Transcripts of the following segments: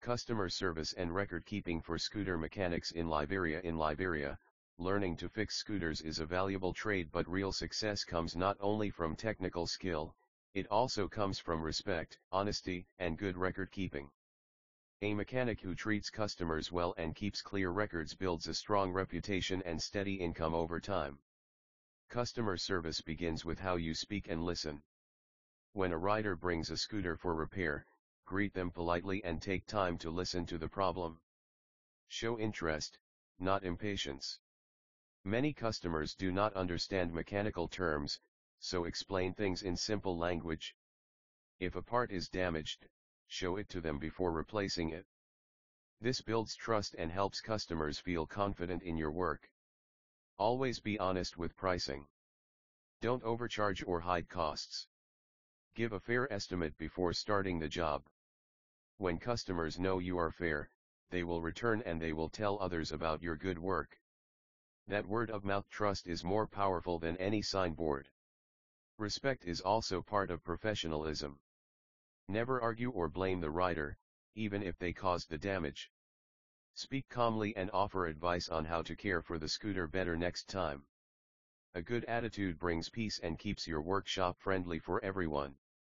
Customer service and record keeping for scooter mechanics in Liberia. In Liberia, learning to fix scooters is a valuable trade, but real success comes not only from technical skill, it also comes from respect, honesty, and good record keeping. A mechanic who treats customers well and keeps clear records builds a strong reputation and steady income over time. Customer service begins with how you speak and listen. When a rider brings a scooter for repair, greet them politely and take time to listen to the problem. Show interest, not impatience. Many customers do not understand mechanical terms, so explain things in simple language. If a part is damaged, show it to them before replacing it. This builds trust and helps customers feel confident in your work. Always be honest with pricing. Don't overcharge or hide costs. Give a fair estimate before starting the job. When customers know you are fair, they will return and they will tell others about your good work. That word-of-mouth trust is more powerful than any signboard. Respect is also part of professionalism. Never argue or blame the rider, even if they caused the damage. Speak calmly and offer advice on how to care for the scooter better next time. A good attitude brings peace and keeps your workshop friendly for everyone.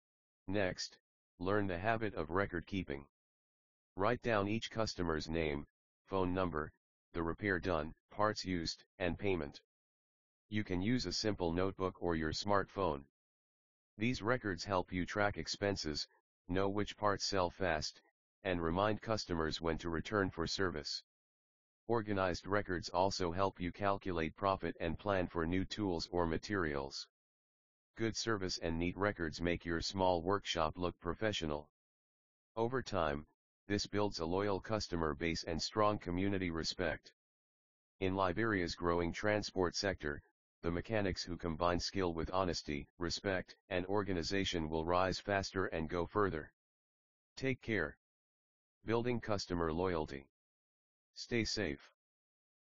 Next, learn the habit of record keeping. Write down each customer's name, phone number, the repair done, parts used, and payment. You can use a simple notebook or your smartphone. These records help you track expenses, know which parts sell fast, and remind customers when to return for service. Organized records also help you calculate profit and plan for new tools or materials. Good service and neat records make your small workshop look professional. Over time, this builds a loyal customer base and strong community respect. In Liberia's growing transport sector, the mechanics who combine skill with honesty, respect, and organization will rise faster and go further. Take care. Building customer loyalty. Stay safe.